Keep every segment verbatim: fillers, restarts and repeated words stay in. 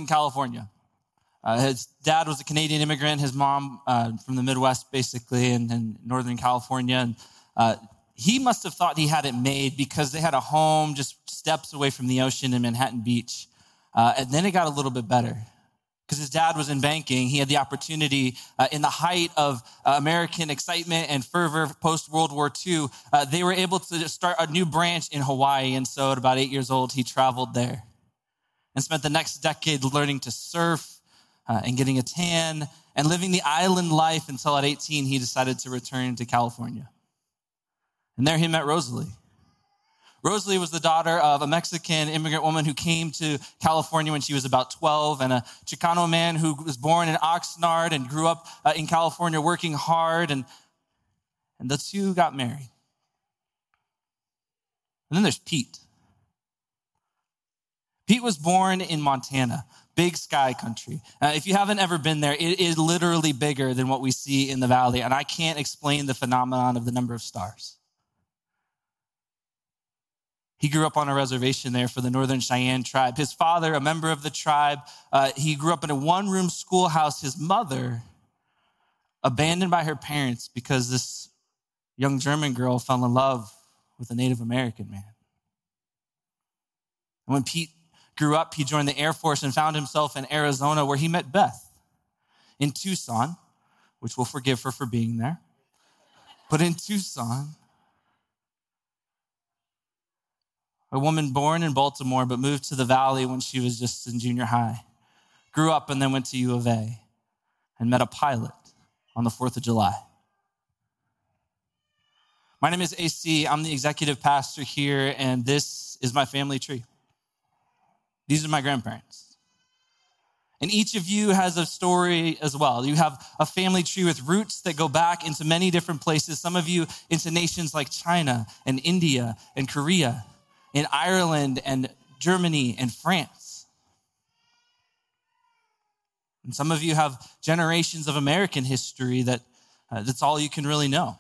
California. Uh, his dad was a Canadian immigrant, his mom uh, from the Midwest, basically, in, in Northern California. And uh, he must have thought he had it made because they had a home just steps away from the ocean in Manhattan Beach. Uh, and then it got a little bit better because his dad was in banking. He had the opportunity uh, in the height of uh, American excitement and fervor post-World War Two. Uh, they were able to start a new branch in Hawaii. And so at about eight years old, he traveled there and spent the next decade learning to surf, Uh, and getting a tan and living the island life until at eighteen, he decided to return to California. And there he met Rosalie. Rosalie was the daughter of a Mexican immigrant woman who came to California when she was about twelve, and a Chicano man who was born in Oxnard and grew up uh, in California working hard, and, and the two got married. And then there's Pete. Pete was born in Montana, big sky country. Uh, if you haven't ever been there, it is literally bigger than what we see in the valley. And I can't explain the phenomenon of the number of stars. He grew up on a reservation there for the Northern Cheyenne tribe. His father, a member of the tribe, uh, he grew up in a one-room schoolhouse. His mother, abandoned by her parents because this young German girl fell in love with a Native American man. And when Pete grew up, he joined the Air Force and found himself in Arizona where he met Beth in Tucson, which we'll forgive her for being there. But in Tucson, a woman born in Baltimore but moved to the Valley when she was just in junior high, grew up and then went to U of A and met a pilot on the fourth of July. My name is A C. I'm the executive pastor here, and this is my family tree. These are my grandparents. And each of you has a story as well. You have a family tree with roots that go back into many different places. Some of you into nations like China and India and Korea, in Ireland and Germany and France. And some of you have generations of American history that uh, that's all you can really know.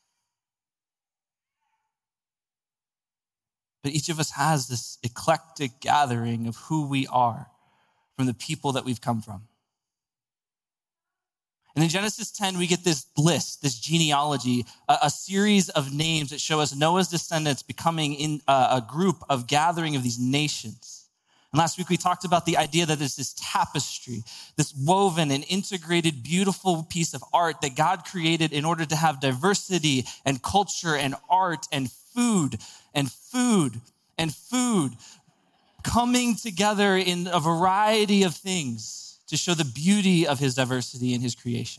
But each of us has this eclectic gathering of who we are from the people that we've come from. And in Genesis ten, we get this list, this genealogy, a, a series of names that show us Noah's descendants becoming in a, a group of gathering of these nations. And last week we talked about the idea that there's this tapestry, this woven and integrated beautiful piece of art that God created in order to have diversity and culture and art and food and food and food coming together in a variety of things to show the beauty of his diversity in his creation.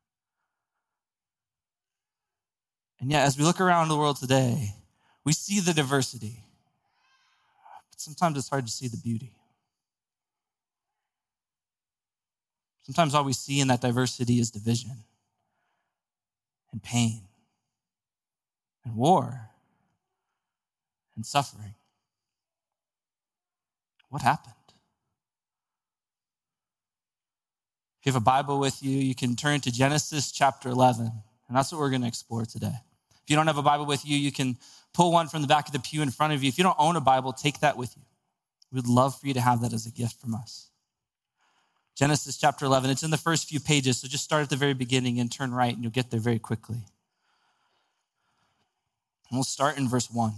And yet, as we look around the world today, we see the diversity, but sometimes it's hard to see the beauty. Sometimes all we see in that diversity is division and pain and war and suffering. What happened? If you have a Bible with you, you can turn to Genesis chapter eleven, and that's what we're going to explore today. If you don't have a Bible with you, you can pull one from the back of the pew in front of you. If you don't own a Bible, take that with you. We'd love for you to have that as a gift from us. Genesis chapter eleven, it's in the first few pages, so just start at the very beginning and turn right, and you'll get there very quickly. And we'll start in verse one.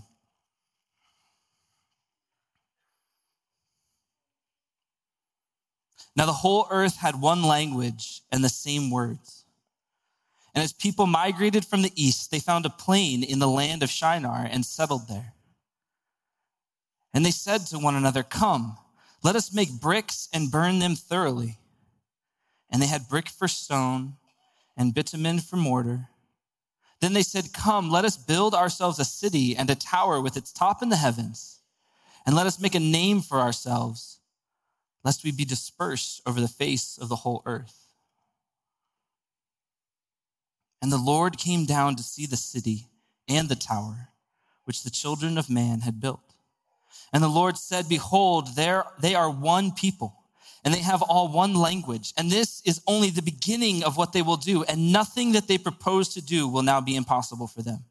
Now the whole earth had one language and the same words. And as people migrated from the east, they found a plain in the land of Shinar and settled there. And they said to one another, "Come, let us make bricks and burn them thoroughly." And they had brick for stone and bitumen for mortar. Then they said, "Come, let us build ourselves a city and a tower with its top in the heavens. And let us make a name for ourselves, lest we be dispersed over the face of the whole earth." And the Lord came down to see the city and the tower, which the children of man had built. And the Lord said, "Behold, there they are one people, and they have all one language. And this is only the beginning of what they will do, and nothing that they propose to do will now be impossible for them.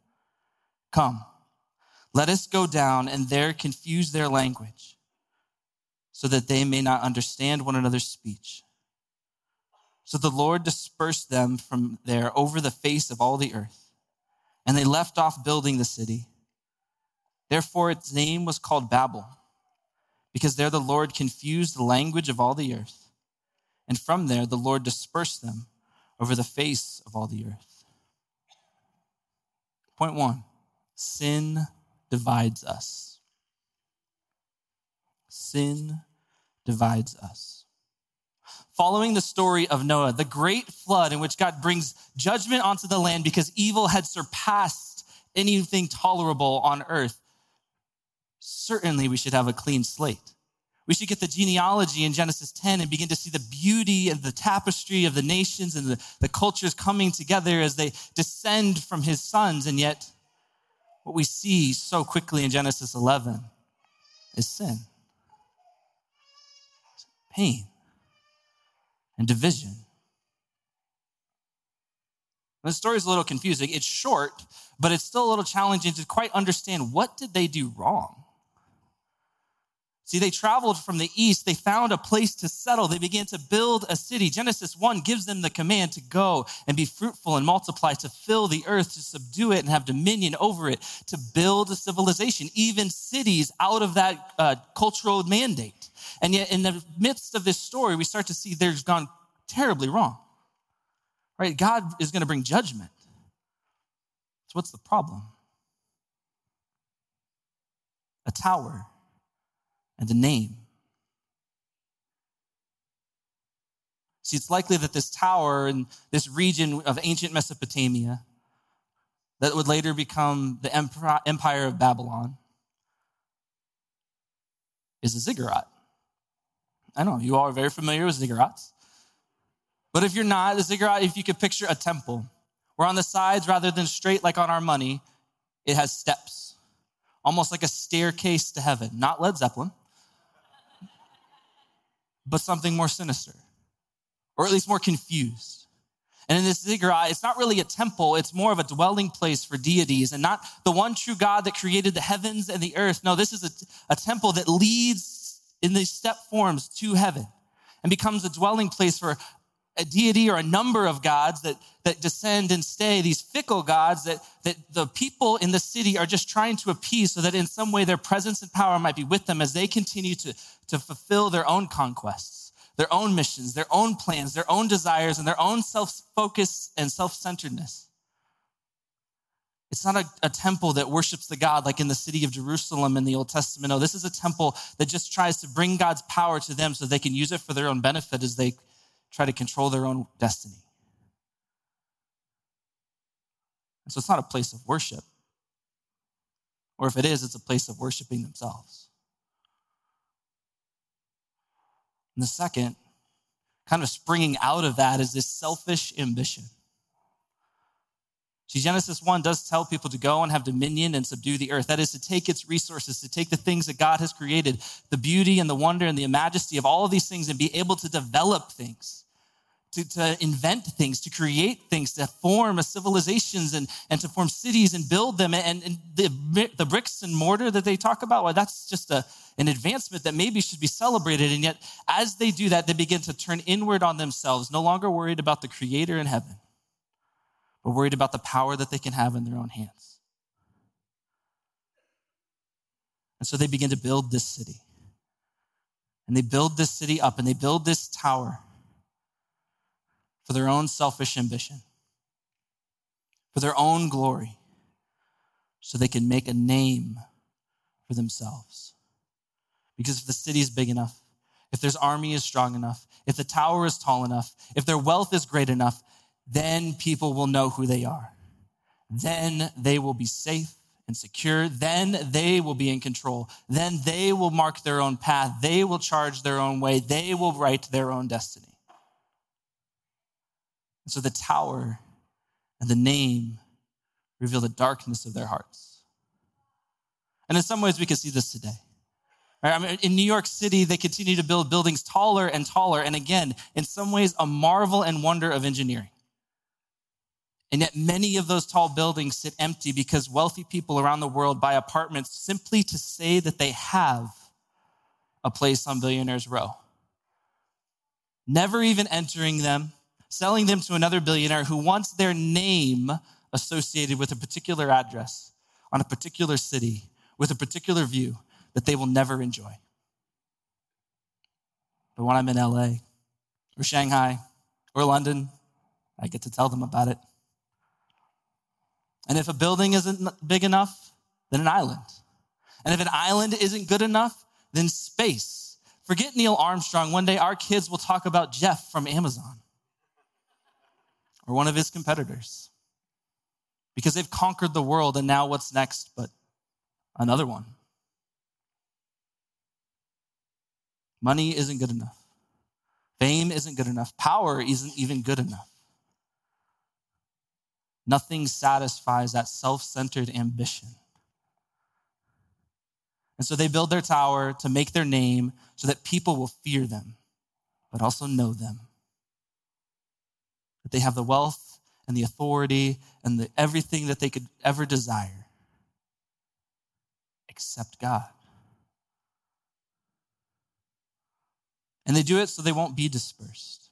Come, let us go down and there confuse their language, so that they may not understand one another's speech. So the Lord dispersed them from there over the face of all the earth, and they left off building the city. Therefore its name was called Babel, because there the Lord confused the language of all the earth, and from there the Lord dispersed them over the face of all the earth. Point one, sin divides us. Sin divides us. Following the story of Noah, the great flood in which God brings judgment onto the land because evil had surpassed anything tolerable on earth, certainly we should have a clean slate. We should get the genealogy in Genesis ten and begin to see the beauty and the tapestry of the nations and the, the cultures coming together as they descend from his sons. And yet, what we see so quickly in Genesis eleven is sin, pain, and division. The story is a little confusing. It's short, but it's still a little challenging to quite understand what did they do wrong. See, they traveled from the east. They found a place to settle. They began to build a city. Genesis one gives them the command to go and be fruitful and multiply, to fill the earth, to subdue it and have dominion over it, to build a civilization, even cities out of that uh, cultural mandate. And yet in the midst of this story, we start to see they've gone terribly wrong. Right? God is going to bring judgment. So what's the problem? A tower and a name. See, it's likely that this tower in this region of ancient Mesopotamia that would later become the Empire of Babylon is a ziggurat. I know you all are very familiar with ziggurats. But if you're not, a ziggurat, if you could picture a temple, where on the sides, rather than straight like on our money, it has steps, almost like a staircase to heaven. Not Led Zeppelin, but something more sinister, or at least more confused. And in this ziggurat, it's not really a temple, it's more of a dwelling place for deities, and not the one true God that created the heavens and the earth. No, this is a, a temple that leads in these step forms to heaven and becomes a dwelling place for a deity or a number of gods that, that descend and stay, these fickle gods that, that the people in the city are just trying to appease so that in some way their presence and power might be with them as they continue to, to fulfill their own conquests, their own missions, their own plans, their own desires, and their own self-focus and self-centeredness. It's not a, a temple that worships the God like in the city of Jerusalem in the Old Testament. No, this is a temple that just tries to bring God's power to them so they can use it for their own benefit as they try to control their own destiny. And so it's not a place of worship. Or if it is, it's a place of worshiping themselves. And the second, kind of springing out of that, is this selfish ambition. See, Genesis one does tell people to go and have dominion and subdue the earth. That is to take its resources, to take the things that God has created, the beauty and the wonder and the majesty of all of these things, and be able to develop things, to, to invent things, to create things, to form civilizations and, and to form cities and build them. And, and the, the bricks and mortar that they talk about, well, that's just a, an advancement that maybe should be celebrated. And yet, as they do that, they begin to turn inward on themselves, no longer worried about the Creator in heaven, but worried about the power that they can have in their own hands. And so they begin to build this city. And they build this city up, and they build this tower for their own selfish ambition, for their own glory, so they can make a name for themselves. Because if the city is big enough, if their army is strong enough, if the tower is tall enough, if their wealth is great enough, then people will know who they are. Then they will be safe and secure. Then they will be in control. Then they will mark their own path. They will charge their own way. They will write their own destiny. And so the tower and the name reveal the darkness of their hearts. And in some ways, we can see this today. I mean, in New York City, they continue to build buildings taller and taller. And again, in some ways, a marvel and wonder of engineering. And yet many of those tall buildings sit empty because wealthy people around the world buy apartments simply to say that they have a place on Billionaires Row. Never even entering them, selling them to another billionaire who wants their name associated with a particular address on a particular city with a particular view that they will never enjoy. But when I'm in L A or Shanghai or London, I get to tell them about it. And if a building isn't big enough, then an island. And if an island isn't good enough, then space. Forget Neil Armstrong. One day our kids will talk about Jeff from Amazon or one of his competitors because they've conquered the world, and now what's next but another one? Money isn't good enough. Fame isn't good enough. Power isn't even good enough. Nothing satisfies that self-centered ambition. And so they build their tower to make their name so that people will fear them, but also know them. That they have the wealth and the authority and the everything that they could ever desire, except God. And they do it so they won't be dispersed.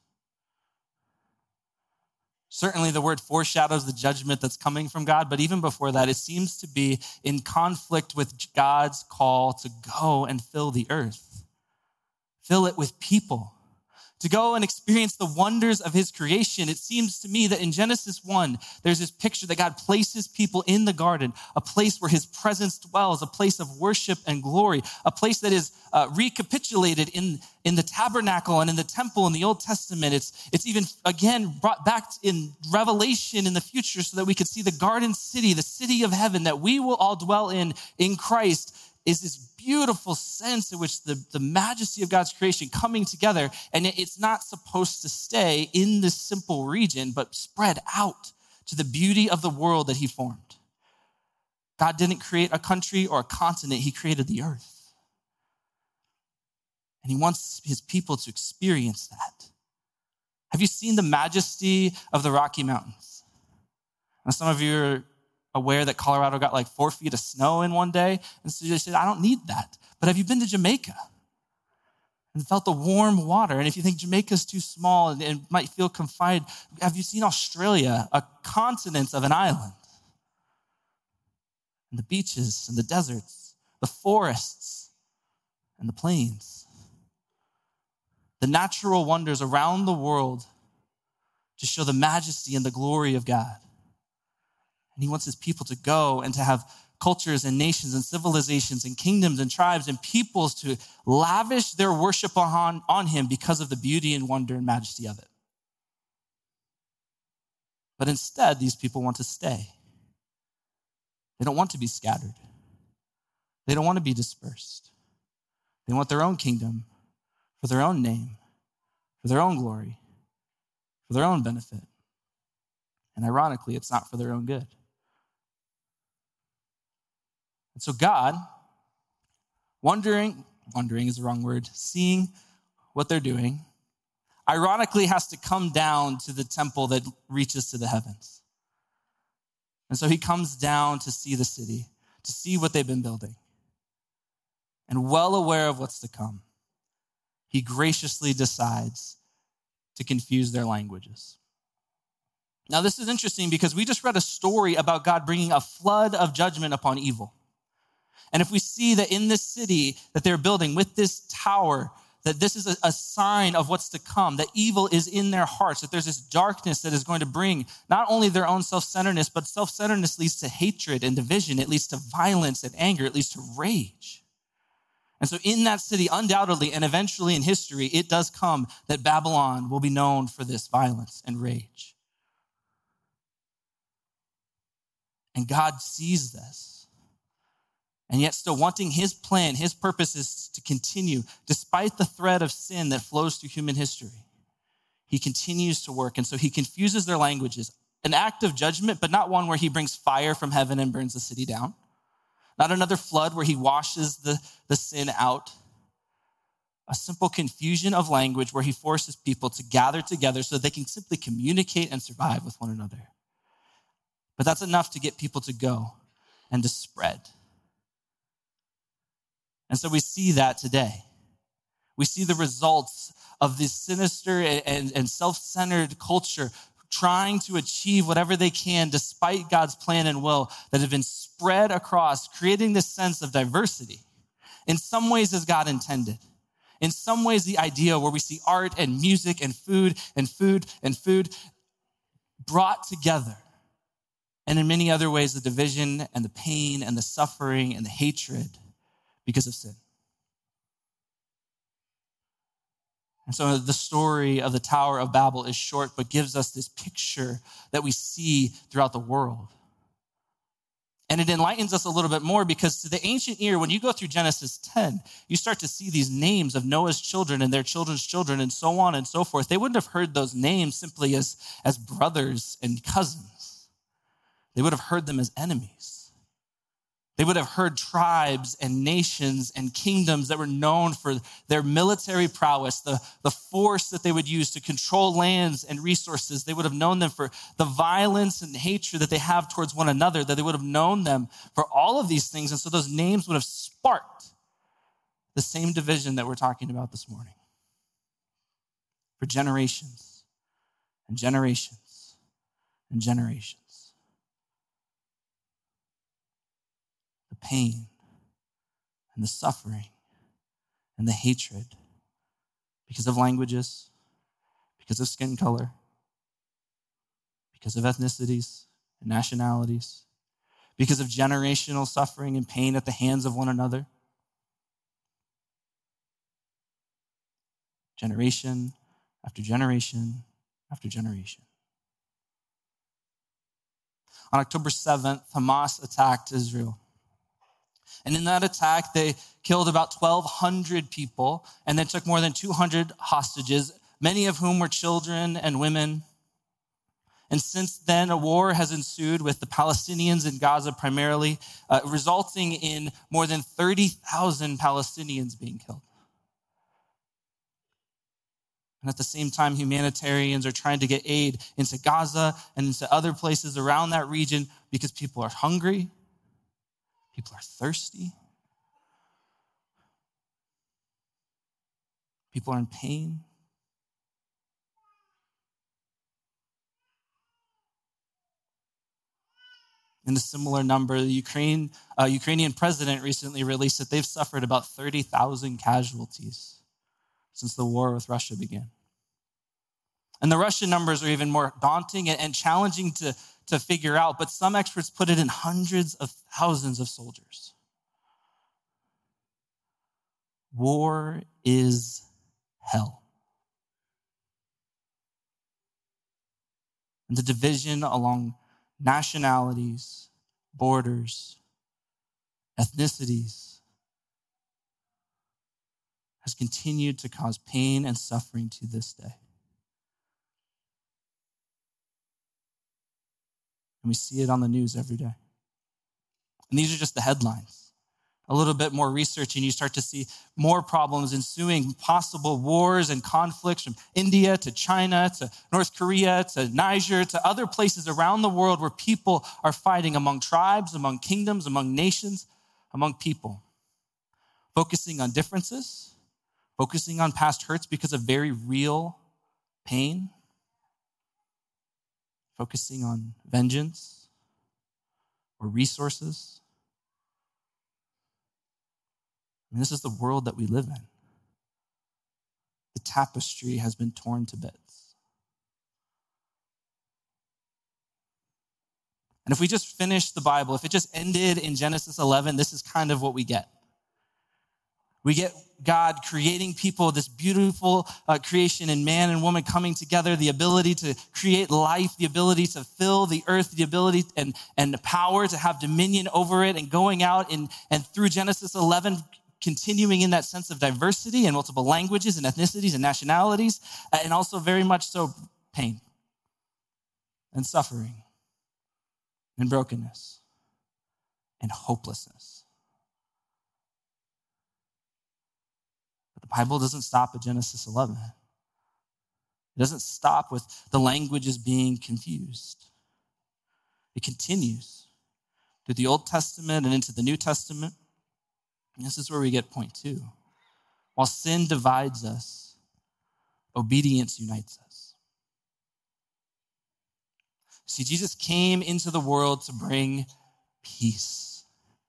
Certainly the word foreshadows the judgment that's coming from God, but even before that, it seems to be in conflict with God's call to go and fill the earth. Fill it with people. To go and experience the wonders of his creation. It seems to me that in Genesis one, there's this picture that God places people in the garden, a place where his presence dwells, a place of worship and glory, a place that is uh, recapitulated in, in the tabernacle and in the temple in the Old Testament. It's, it's even, again, brought back in Revelation in the future so that we could see the garden city, the city of heaven that we will all dwell in, in Christ, is this beautiful sense in which the, the majesty of God's creation coming together, and it's not supposed to stay in this simple region, but spread out to the beauty of the world that he formed. God didn't create a country or a continent, he created the earth. And he wants his people to experience that. Have you seen the majesty of the Rocky Mountains? Now, some of you are aware that Colorado got like four feet of snow in one day. And so they said, I don't need that. But have you been to Jamaica and felt the warm water? And if you think Jamaica's too small and, and might feel confined, have you seen Australia, a continent of an island? And the beaches and the deserts, the forests and the plains. The natural wonders around the world to show the majesty and the glory of God. And he wants his people to go and to have cultures and nations and civilizations and kingdoms and tribes and peoples to lavish their worship on, on him because of the beauty and wonder and majesty of it. But instead, these people want to stay. They don't want to be scattered. They don't want to be dispersed. They want their own kingdom for their own name, for their own glory, for their own benefit. And ironically, it's not for their own good. And so God, wondering, wondering is the wrong word, seeing what they're doing, ironically has to come down to the temple that reaches to the heavens. And so he comes down to see the city, to see what they've been building. And well aware of what's to come, he graciously decides to confuse their languages. Now, this is interesting because we just read a story about God bringing a flood of judgment upon evil. And if we see that in this city that they're building with this tower, that this is a, a sign of what's to come, that evil is in their hearts, that there's this darkness that is going to bring not only their own self-centeredness, but self-centeredness leads to hatred and division. It leads to violence and anger. It leads to rage. And so in that city, undoubtedly, and eventually in history, it does come that Babylon will be known for this violence and rage. And God sees this. And yet still wanting his plan, his purpose is to continue, despite the thread of sin that flows through human history. He continues to work. And so he confuses their languages. An act of judgment, but not one where he brings fire from heaven and burns the city down. Not another flood where he washes the, the sin out. A simple confusion of language where he forces people to gather together so that they can simply communicate and survive with one another. But that's enough to get people to go and to spread. And so we see that today. We see the results of this sinister and, and self-centered culture trying to achieve whatever they can despite God's plan and will that have been spread across, creating this sense of diversity. In some ways as God intended. In some ways, the idea where we see art and music and food and food and food brought together. And in many other ways, the division and the pain and the suffering and the hatred because of sin. And so the story of the Tower of Babel is short, but gives us this picture that we see throughout the world. And it enlightens us a little bit more because to the ancient ear, when you go through Genesis ten, you start to see these names of Noah's children and their children's children and so on and so forth. They wouldn't have heard those names simply as, as brothers and cousins. They would have heard them as enemies. They would have heard tribes and nations and kingdoms that were known for their military prowess, the, the force that they would use to control lands and resources. They would have known them for the violence and hatred that they have towards one another, that they would have known them for all of these things. And so those names would have sparked the same division that we're talking about this morning. For generations and generations and generations. Pain and the suffering and the hatred because of languages, because of skin color, because of ethnicities and nationalities, because of generational suffering and pain at the hands of one another. Generation after generation after generation. On October seventh, Hamas attacked Israel. And in that attack, they killed about twelve hundred people and then took more than two hundred hostages, many of whom were children and women. And since then, a war has ensued with the Palestinians in Gaza primarily, uh, resulting in more than thirty thousand Palestinians being killed. And at the same time, humanitarians are trying to get aid into Gaza and into other places around that region because people are hungry. People are thirsty. People are in pain. In a similar number, the Ukraine, uh, Ukrainian president recently released that they've suffered about thirty thousand casualties since the war with Russia began. And the Russian numbers are even more daunting and, and challenging to to figure out, but some experts put it in hundreds of thousands of soldiers. War is hell. And the division along nationalities, borders, ethnicities has continued to cause pain and suffering to this day. And we see it on the news every day. And these are just the headlines. A little bit more research and you start to see more problems ensuing, possible wars and conflicts from India to China to North Korea to Niger to other places around the world where people are fighting among tribes, among kingdoms, among nations, among people. Focusing on differences, focusing on past hurts because of very real pain. Focusing on vengeance or resources. I mean, this is the world that we live in. The tapestry has been torn to bits. And if we just finish the Bible, if it just ended in Genesis eleven, this is kind of what we get. We get God creating people, this beautiful uh, creation and man and woman coming together, the ability to create life, the ability to fill the earth, the ability and, and the power to have dominion over it and going out and, and through Genesis eleven, continuing in that sense of diversity and multiple languages and ethnicities and nationalities, and also very much so pain and suffering and brokenness and hopelessness. The Bible doesn't stop at Genesis eleven. It doesn't stop with the languages being confused. It continues through the Old Testament and into the New Testament. And this is where we get point two. While sin divides us, obedience unites us. See, Jesus came into the world to bring peace.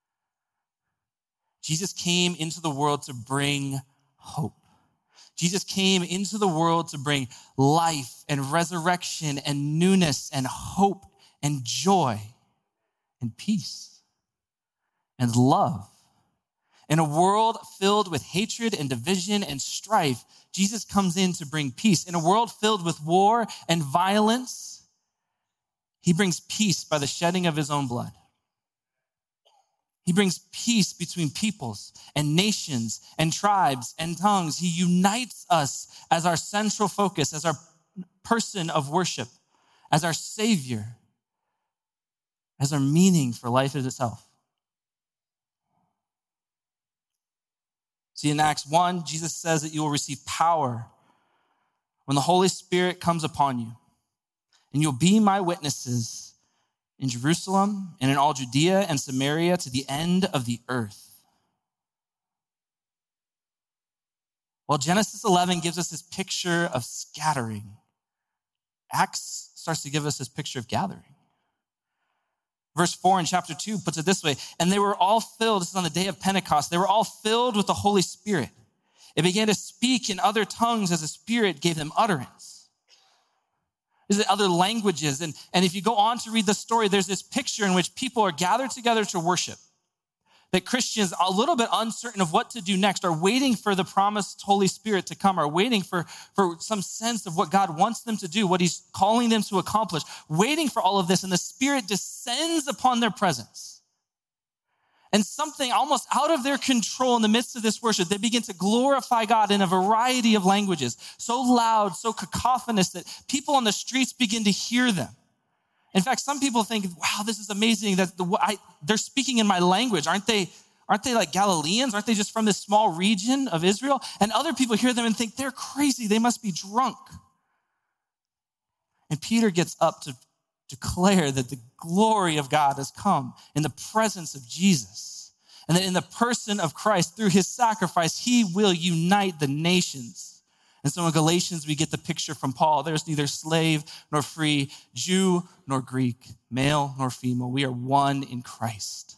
Jesus came into the world to bring hope. Jesus came into the world to bring life and resurrection and newness and hope and joy and peace and love. In a world filled with hatred and division and strife, Jesus comes in to bring peace. In a world filled with war and violence, he brings peace by the shedding of his own blood. He brings peace between peoples and nations and tribes and tongues. He unites us as our central focus, as our person of worship, as our Savior, as our meaning for life itself. See, in Acts one, Jesus says that you will receive power when the Holy Spirit comes upon you, and you'll be my witnesses in Jerusalem and in all Judea and Samaria to the end of the earth. Well, Genesis eleven gives us this picture of scattering. Acts starts to give us this picture of gathering. Verse four in chapter two puts it this way, and they were all filled, this is on the day of Pentecost, they were all filled with the Holy Spirit. They began to speak in other tongues as the Spirit gave them utterance. There's other languages, and, and if you go on to read the story, there's this picture in which people are gathered together to worship. That Christians, a little bit uncertain of what to do next, are waiting for the promised Holy Spirit to come, are waiting for, for some sense of what God wants them to do, what he's calling them to accomplish, waiting for all of this, and the Spirit descends upon their presence. And something almost out of their control in the midst of this worship, they begin to glorify God in a variety of languages, so loud, so cacophonous that people on the streets begin to hear them. In fact, some people think, wow, this is amazing that the, I, they're speaking in my language. Aren't they, aren't they like Galileans? Aren't they just from this small region of Israel? And other people hear them and think they're crazy. They must be drunk. And Peter gets up to declare that the glory of God has come in the presence of Jesus. And that in the person of Christ, through his sacrifice, he will unite the nations. And so in Galatians, we get the picture from Paul. There's neither slave nor free, Jew nor Greek, male nor female. We are one in Christ.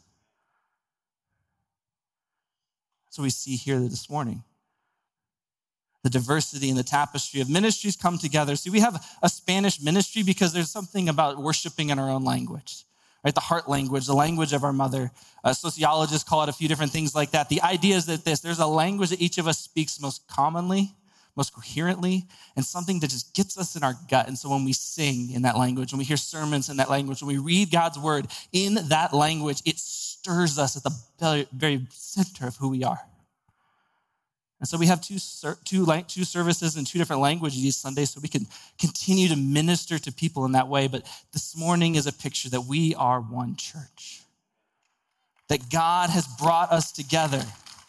So we see here this morning. The diversity and the tapestry of ministries come together. See, we have a Spanish ministry because there's something about worshiping in our own language, right? The heart language, the language of our mother. Uh, sociologists call it a few different things like that. The idea is that this, there's a language that each of us speaks most commonly, most coherently, and something that just gets us in our gut. And so when we sing in that language, when we hear sermons in that language, when we read God's word in that language, it stirs us at the very center of who we are. And so we have two, two, two services in two different languages each Sunday so we can continue to minister to people in that way. But this morning is a picture that we are one church, that God has brought us together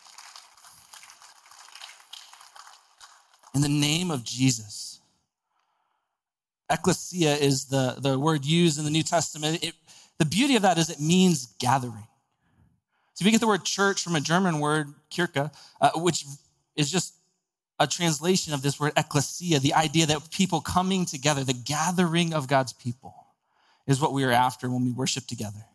in the name of Jesus. Ecclesia is the, the word used in the New Testament. It, the beauty of that is it means gathering. So we get the word church from a German word, Kirche, uh, which is just a translation of this word ecclesia, the idea that people coming together, the gathering of God's people is what we are after when we worship together.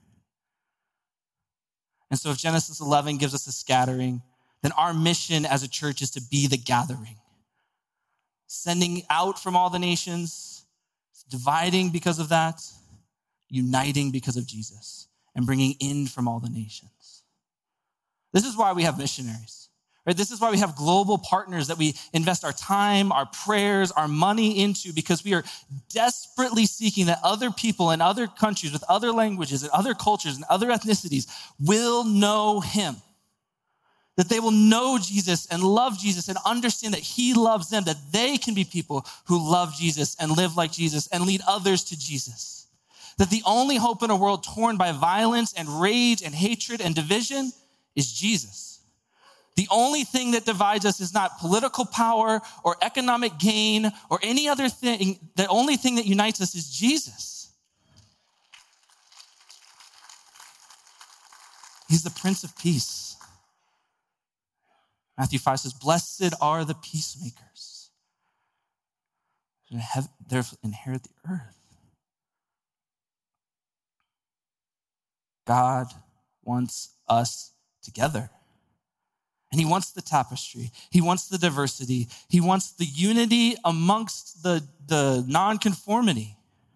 And so if Genesis eleven gives us a scattering, then our mission as a church is to be the gathering. Sending out from all the nations, dividing because of that, uniting because of Jesus, and bringing in from all the nations. This is why we have missionaries, right? This is why we have global partners that we invest our time, our prayers, our money into, because we are desperately seeking that other people in other countries with other languages and other cultures and other ethnicities will know him. That they will know Jesus and love Jesus and understand that he loves them, that they can be people who love Jesus and live like Jesus and lead others to Jesus. That the only hope in a world torn by violence and rage and hatred and division is Jesus. The only thing that divides us is not political power or economic gain or any other thing. The only thing that unites us is Jesus. He's the Prince of Peace. Matthew five says, blessed are the peacemakers. They'll inherit the earth. God wants us together. And he wants the tapestry. He wants the diversity. He wants the unity amongst the, the non-conformity.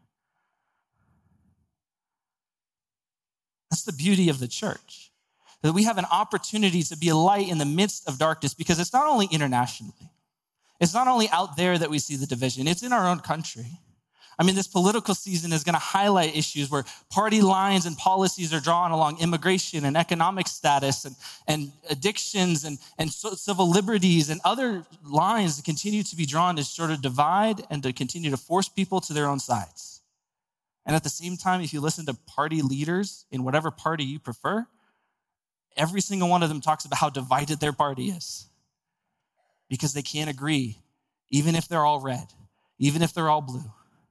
That's the beauty of the church. That we have an opportunity to be a light in the midst of darkness, because it's not only internationally. It's not only out there that we see the division. It's in our own country. I mean, this political season is going to highlight issues where party lines and policies are drawn along immigration and economic status and, and addictions and, and civil liberties, and other lines that continue to be drawn to sort of divide and to continue to force people to their own sides. And at the same time, if you listen to party leaders in whatever party you prefer, every single one of them talks about how divided their party is because they can't agree, even if they're all red, even if they're all blue.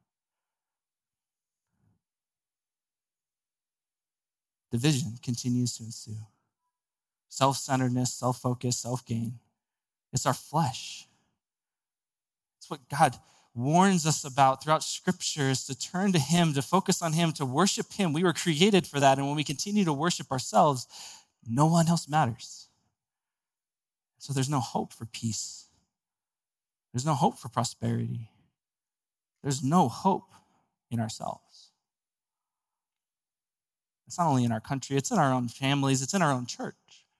Division continues to ensue. Self-centeredness, self-focus, self-gain. It's our flesh. It's what God warns us about throughout Scripture, is to turn to him, to focus on him, to worship him. We were created for that. And when we continue to worship ourselves, no one else matters. So there's no hope for peace. There's no hope for prosperity. There's no hope in ourselves. It's not only in our country, it's in our own families, it's in our own church.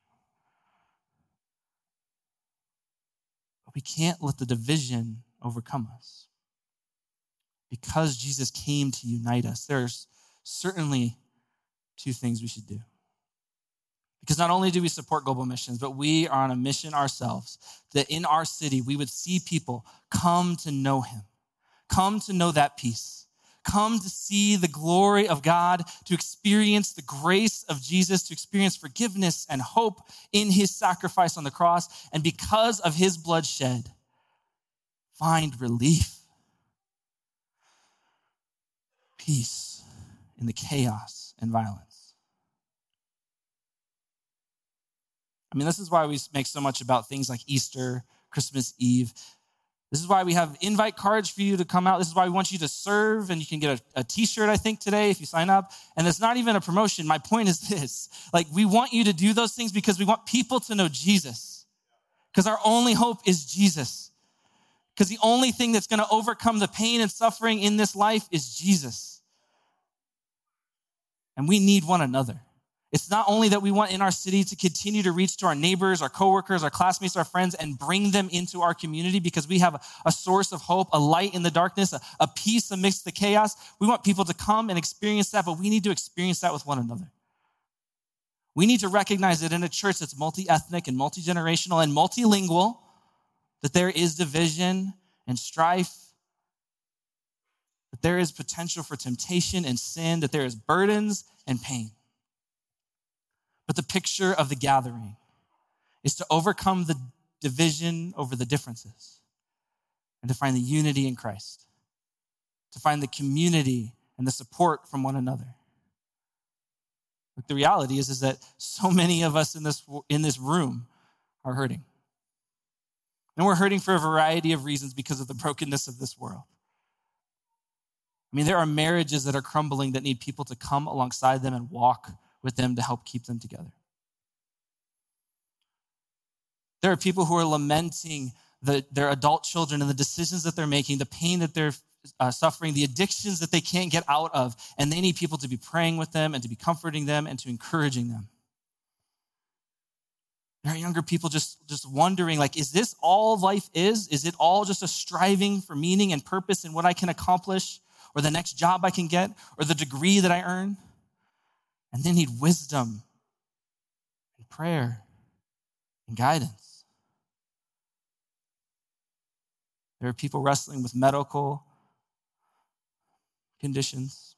But we can't let the division overcome us. Because Jesus came to unite us, there's certainly two things we should do. Because not only do we support global missions, but we are on a mission ourselves, that in our city we would see people come to know him, come to know that peace. Come to see the glory of God, to experience the grace of Jesus, to experience forgiveness and hope in his sacrifice on the cross. And because of his blood shed, find relief, peace in the chaos and violence. I mean, this is why we make so much about things like Easter, Christmas Eve. This is why we have invite cards for you to come out. This is why we want you to serve, and you can get a, a t-shirt, I think, today if you sign up. And it's not even a promotion. My point is this. Like, we want you to do those things because we want people to know Jesus. Because our only hope is Jesus. Because the only thing that's going to overcome the pain and suffering in this life is Jesus. And we need one another. It's not only that we want in our city to continue to reach to our neighbors, our coworkers, our classmates, our friends, and bring them into our community because we have a, a source of hope, a light in the darkness, a, a peace amidst the chaos. We want people to come and experience that, but we need to experience that with one another. We need to recognize that in a church that's multi-ethnic and multi-generational and multilingual, that there is division and strife, that there is potential for temptation and sin, that there is burdens and pain. But the picture of the gathering is to overcome the division over the differences and to find the unity in Christ, to find the community and the support from one another. But the reality is, is that so many of us in this, in this room are hurting. And we're hurting for a variety of reasons because of the brokenness of this world. I mean, there are marriages that are crumbling that need people to come alongside them and walk with them to help keep them together. There are people who are lamenting the, their adult children and the decisions that they're making, the pain that they're uh, suffering, the addictions that they can't get out of, and they need people to be praying with them and to be comforting them and to encouraging them. There are younger people just, just wondering, like, is this all life is? Is it all just a striving for meaning and purpose in what I can accomplish, or the next job I can get, or the degree that I earn? And they need wisdom and prayer and guidance. There are people wrestling with medical conditions,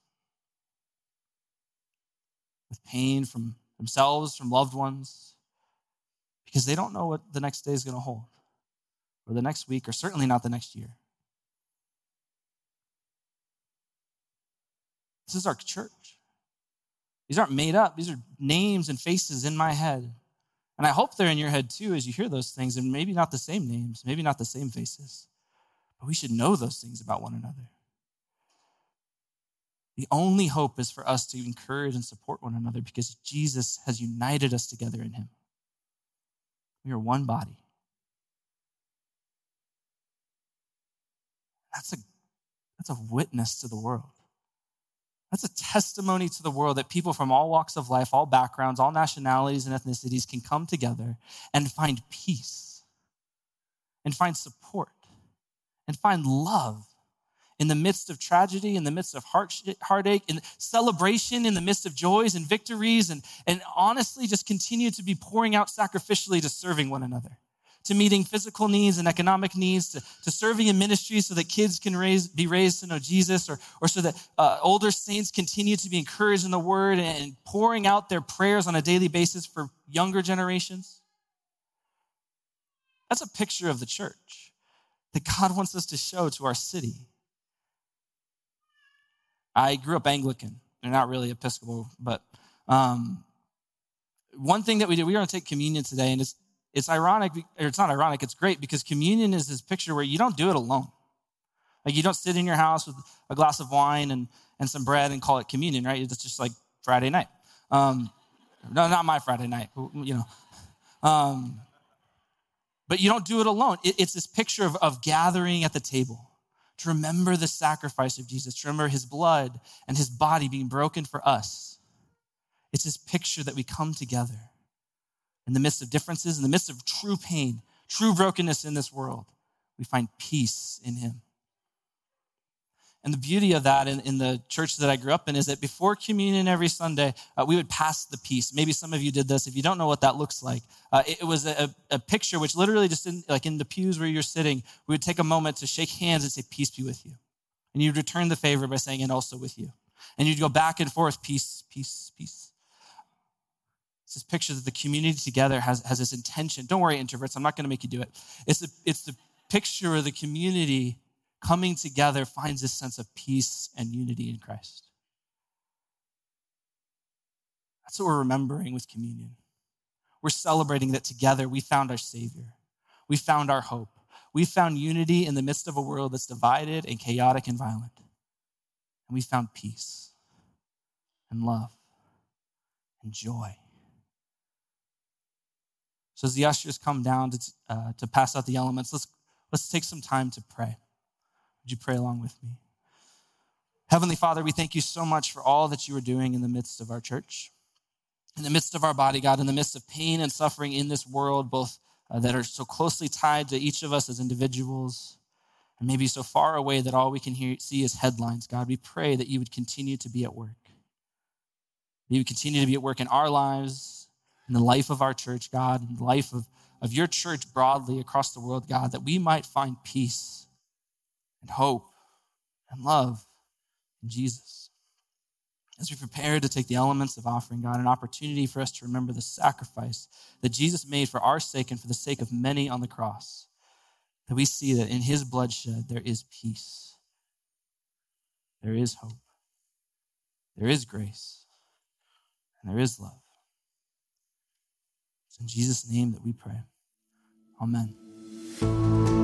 with pain from themselves, from loved ones, because they don't know what the next day is going to hold, or the next week, or certainly not the next year. This is our church. These aren't made up. These are names and faces in my head And I hope they're in your head too as you hear those things, and maybe not the same names, maybe not the same faces, but we should know those things about one another. The only hope is for us to encourage and support one another because Jesus has united us together in him. We are one body. That's a, that's a witness to the world. That's a testimony to the world that people from all walks of life, all backgrounds, all nationalities and ethnicities can come together and find peace and find support and find love in the midst of tragedy, in the midst of heartache, in celebration, in the midst of joys and victories, and, and honestly just continue to be pouring out sacrificially to serving one another, to meeting physical needs and economic needs, to, to serving in ministry so that kids can raise, be raised to know Jesus, or, or so that uh, older saints continue to be encouraged in the word and pouring out their prayers on a daily basis for younger generations. That's a picture of the church that God wants us to show to our city. I grew up Anglican. They're not really Episcopal, but um, one thing that we did, we were going to take communion today, and it's it's ironic, or it's not ironic, it's great, because communion is this picture where you don't do it alone. Like you don't sit in your house with a glass of wine and, and some bread and call it communion, right? It's just like Friday night. Um, no, not my Friday night, you know. Um, but you don't do it alone. It, it's this picture of, of gathering at the table, to remember the sacrifice of Jesus, to remember his blood and his body being broken for us. It's this picture that we come together in the midst of differences, in the midst of true pain, true brokenness in this world. We find peace in him. And the beauty of that in, in the church that I grew up in is that before communion every Sunday, uh, we would pass the peace. Maybe some of you did this. If you don't know what that looks like, uh, it, it was a, a picture which literally just in, like in the pews where you're sitting, we would take a moment to shake hands and say, peace be with you. And you'd return the favor by saying, and also with you. And you'd go back and forth, peace, peace, peace. It's this picture that the community together has, has this intention. Don't worry, introverts, I'm not going to make you do it. It's the, it's the picture where the community coming together finds this sense of peace and unity in Christ. That's what we're remembering with communion. We're celebrating that together we found our Savior. We found our hope. We found unity in the midst of a world that's divided and chaotic and violent. And we found peace and love and joy. So as the ushers come down to, uh, to pass out the elements, let's, let's take some time to pray. Would you pray along with me? Heavenly Father, we thank you so much for all that you are doing in the midst of our church, in the midst of our body, God, in the midst of pain and suffering in this world, both uh, that are so closely tied to each of us as individuals, and maybe so far away that all we can hear, see is headlines. God, we pray that you would continue to be at work. You would continue to be at work in our lives, in the life of our church, God, in the life of, of your church broadly across the world, God, that we might find peace and hope and love in Jesus. As we prepare to take the elements of offering, God, an opportunity for us to remember the sacrifice that Jesus made for our sake and for the sake of many on the cross, that we see that in his bloodshed there is peace, there is hope, there is grace, and there is love. It's in Jesus' name that we pray. Amen.